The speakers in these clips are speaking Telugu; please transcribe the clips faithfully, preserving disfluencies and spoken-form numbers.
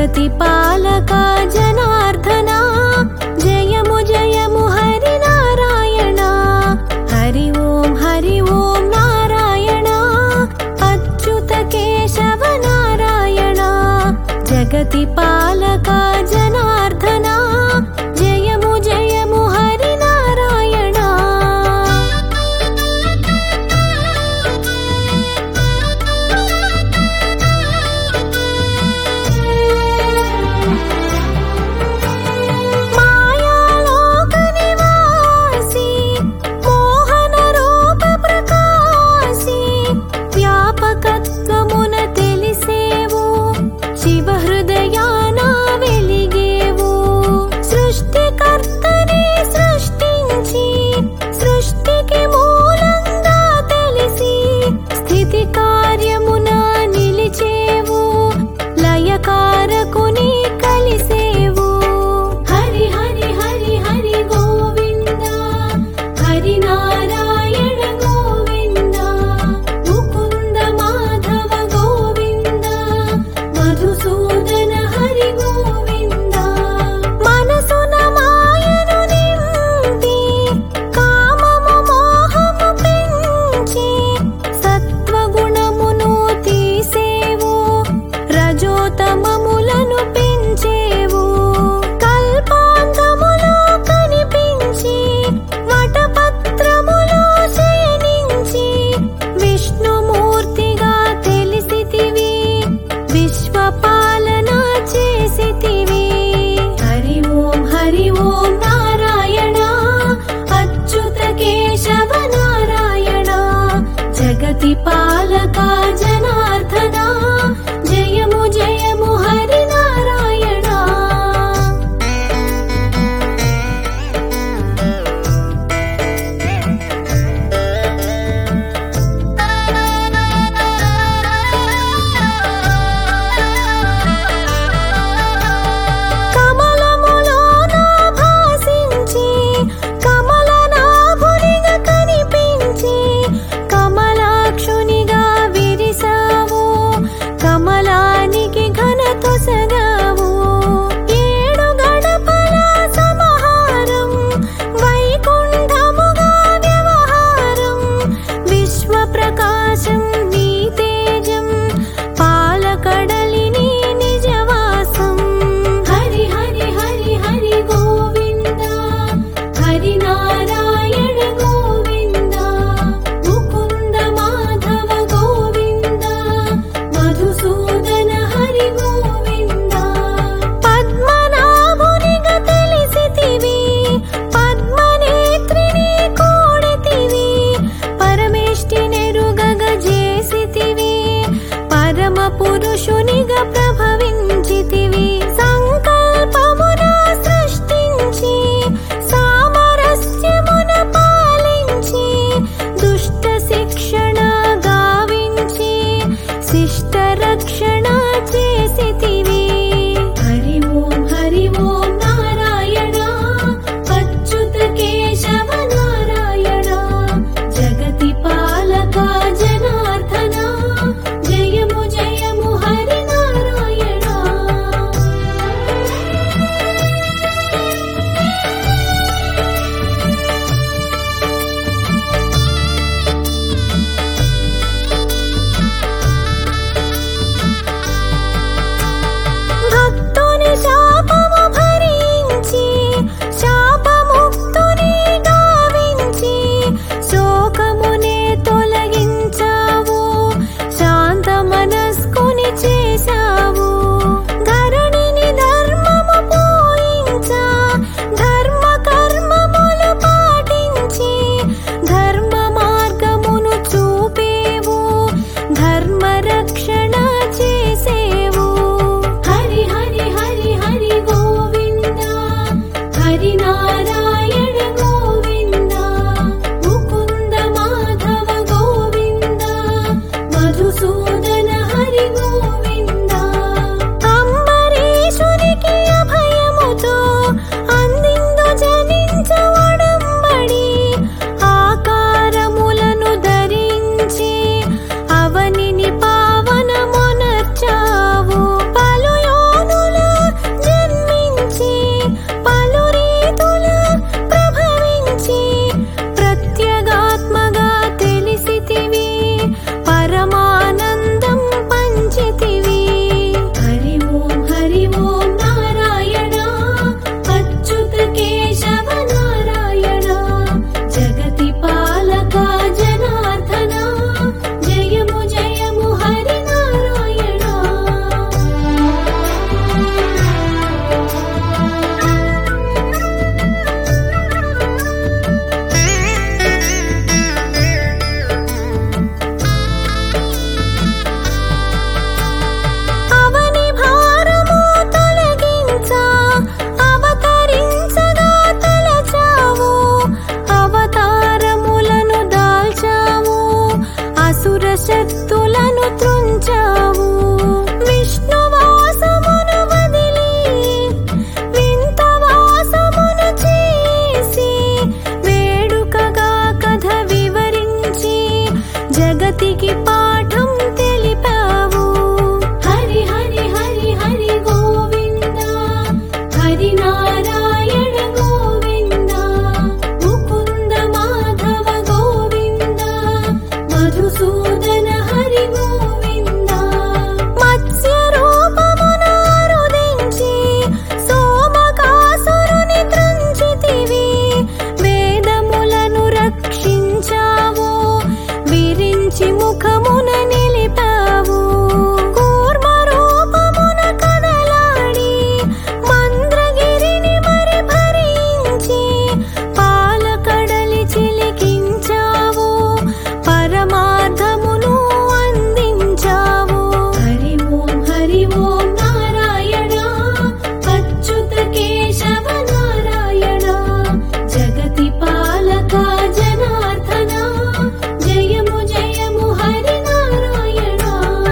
జగతి పాలకా జనార్దనా జయము జయము హరి నారాయణ హరి ఓం హరి ఓం నారాయణ అచ్యుత కేశవ నారాయణ జగతి పాలకా జనార్దనా జయము జయము హరి నారాయణ మాయాలోక నివాసి మోహన రూప ప్రకాశి వ్యాపకత్వమున తెలిసేవు శివ హృదయాన వెలిగేవు సృష్టికర్తని సృష్టించి సృష్టికి మూలంగా తెలిసి స్థితి కార్యమున నిలిచేవు లయకారకుని కలిసేవు హరి హరి హరి హరి గోవింద హరి నారాయణ గోవింద ముకుంద మాధవ గోవింద మధుసూదన హరి గోవింద మనసున మాయను నింపి కామము మోహము పెంచి సత్వగుణమును తీసేవు రజోతమములను పెంచేవు కల్పాంతములో కనిపించి వటపత్రములో శయనించి విష్ణుమూర్తిగా తెలిసితివి విశ్వపాలన చేసితివి హరి ఓం హరి ఓం నారాయణ అచ్యుత కేశవ నారాయణ జగతి పాలకా జనార్దనా జయము జయము హరి నారాయణ కమలములోన భాసించి కమలనాభునిగా కనిపించి కమలాక్షునిగా విరిసావు కమలానికి ఘనతొసగావు ఏడు గడపల సమహారం వైకుంఠముగా వ్యవహారం విశ్వ ప్రకాశం నీ తేజం పాలకడలిని నిజవాసం హరి హరి హరి హరి గోవింద హరి నారాయణ గోవింద ముకుంద మాధవ గోవింద మధుసూదన హరి గోవింద పద్మనాభునిగా తెలిసితివి పద్మనేత్రిని కూడితివి పరమేష్టి నెరుగగ చేసితివి పరమ పురుషునిగా ప్రభవించితివి సంకల్పమున సృష్టించి సామరస్య పాలకా జనార్దన జయము జయము హరి నారాయణ.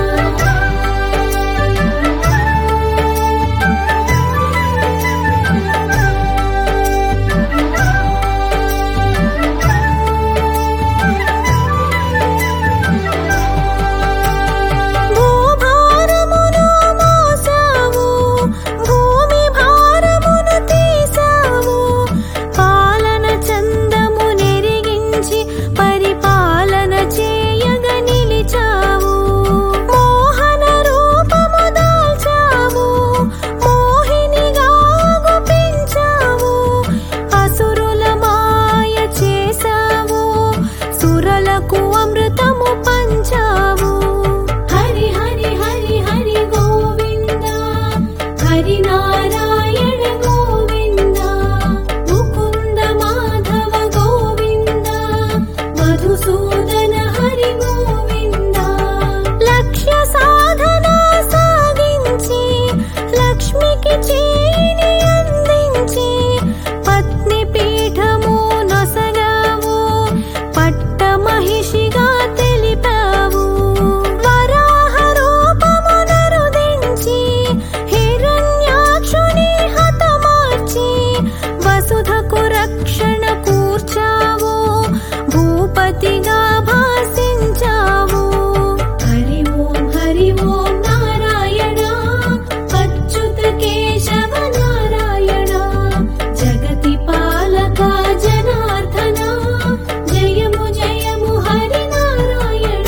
భూభారమును మోసావు, భూమి భారమును తీసావు, పాలన చందము నెరిగించి పరిపాలన చేయగ నిలిచావు. మోహన రూపము దాల్చావు, మోహినిగా గుపించావు, అసురుల మాయ చేసావు, సురలకు అమృతము పంచావు. హరి హరి హరి హరి గోవింద హరి నారాయణ గోవింద, ముకుంద మాధవ గోవింద, మధుసూదన హరి గోవింద. లక్ష్య సాధన సాగించి లక్ష్మికి చేయిని అందించి పత్ని పీఠము నొసగావు, పట్ట మహిషిగా తెలిపావు. వరాహ రూపము నరుదించి హిరణ్యాక్షుని హతమార్చి వసుధకు రక్షణ కూర్చావు, భూపతిగా భాసించావు. హరి ఓం హరి ఓం నారాయణ అచ్యుత కేశవ నారాయణ, జగతి పాలక జనార్దన జయము జయము హరి నారాయణ.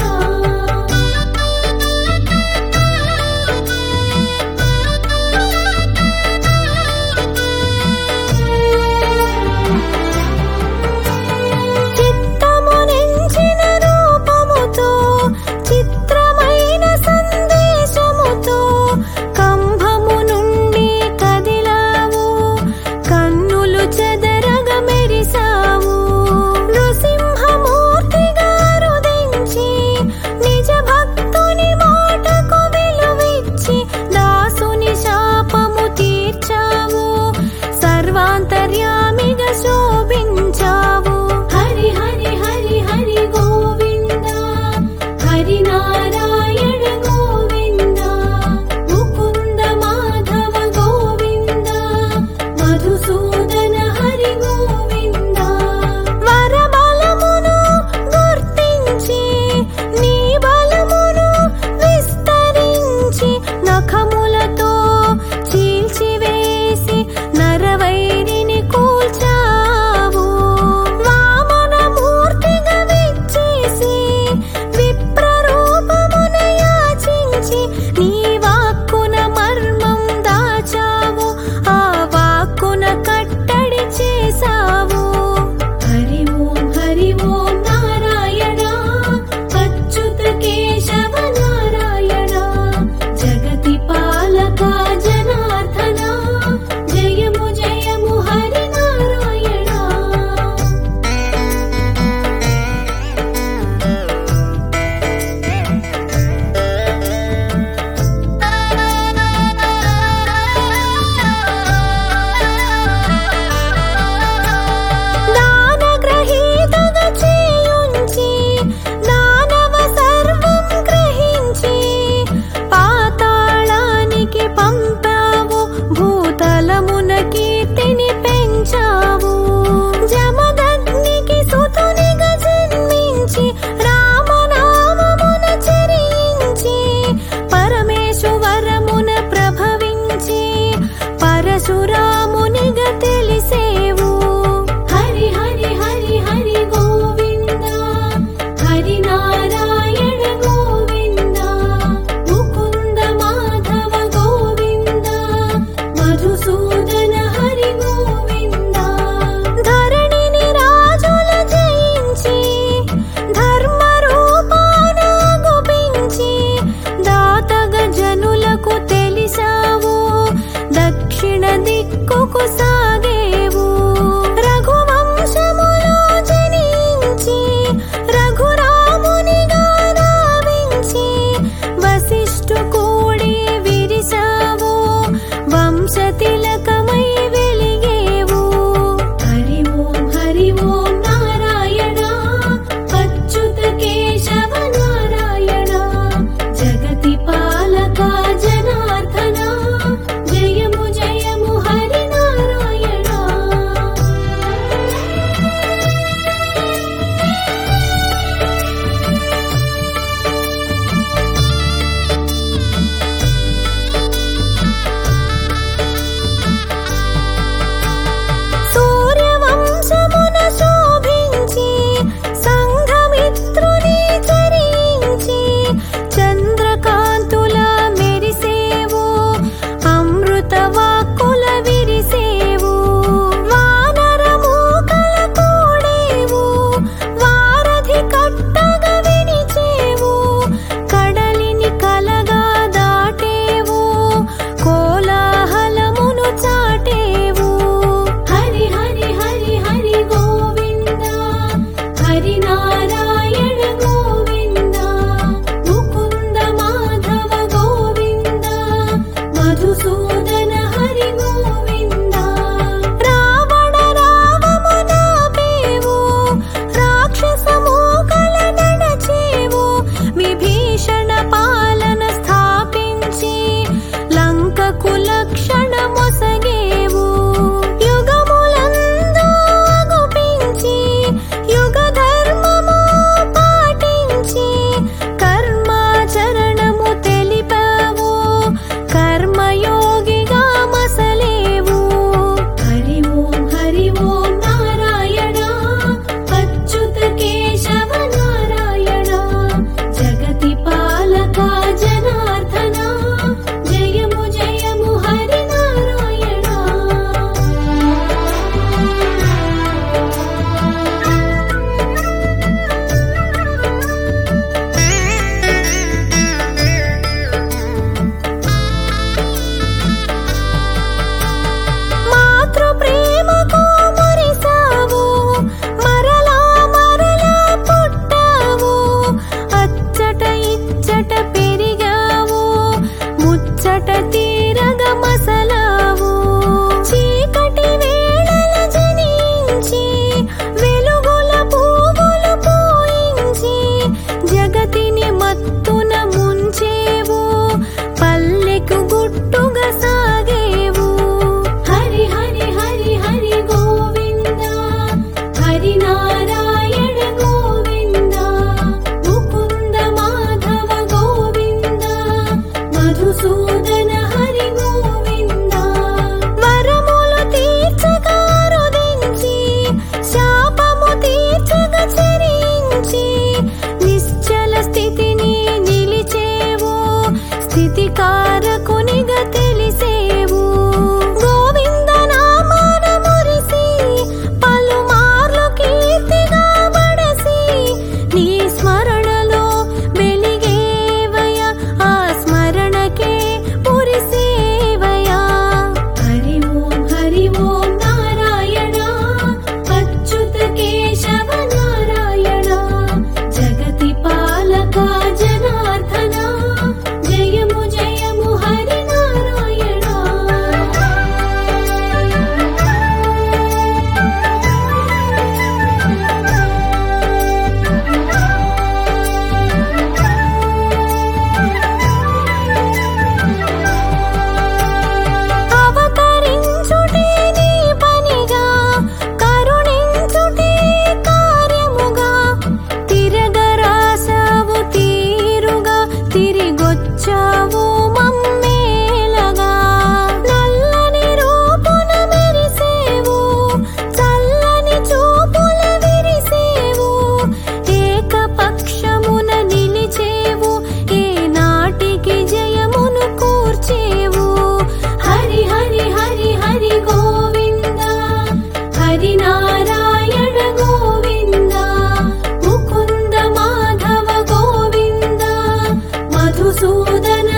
చిత్తము హరినారాయణ గోవింద ముకుంద మాధవ గోవింద మధుసూదన హరి గోవింద రావణ రావము నాపేవు రాక్షస మూకల నడచేవు విభీషణ పాలన స్థాపించి లంకకు లక్షణ మొసగేవు యుగములందు అగుపించి యుగ ధర్మము పాటించి కర్మాచరణము తెలిపావు కర్మయోగిగా మసలేవు హరి ఓం హరి ఓం నారాయణ అచ్యుత కేశవ నారాయణ జగతి పాలక జనార్దన జయము జయము హరి నారాయణ మాతృ ప్రేమకు మురిసావు మరలా మరలా పుట్టావు అచ్చట ఇచ్చట పెరిగావు ముచ్చట తీరగ మసలావు చీకటి వేళల జనించి వెలుగుల పువ్వులు పూయించి జగతిని మత్తున ముంచేవు పల్లెకు గుట్టుగా సాగేవు హరి హరి హరి హరి గోవింద హరి నారాయణ గోవింద ముకుంద మాధవ గోవింద మధుసూదన హరి గోవింద వరములు తీర్చగా రుదించి శాపము తీర్చగా చెరించి నిశ్చల స్థితిని నిలిచేవు స్థితికారకునిగా తెలిసేవు గోవింద నామాన మురిసి పలుమార్లు కీర్తిగా బడసి నీ స్మరణలో వెలిగేవయ ఆ స్మరణకే పురిసేవయ హరి ఓం హరి ఓం నారాయణ అచ్యుత కేశవ నారాయణ జగతి పాలక జనార్దన జయము జయము హరి నారాయణ అవతరించుటే నీ పనిగా కరుణించుటే కార్యముగా తిరగరాసావు తీరుగా తిరిగొచ్చావు మమ్మేలగా నల్లని రూపున మెరిసేవు చల్లని చూపుల విరిసేవు ఏకపక్షమున నిలిచేవు ఏ నాటికి జయమును కూర్చేవు హరి హరి హరి హరి గోవింద హరి నారాయణ గోవింద ముకుంద మాధవ గోవింద మధుసూదన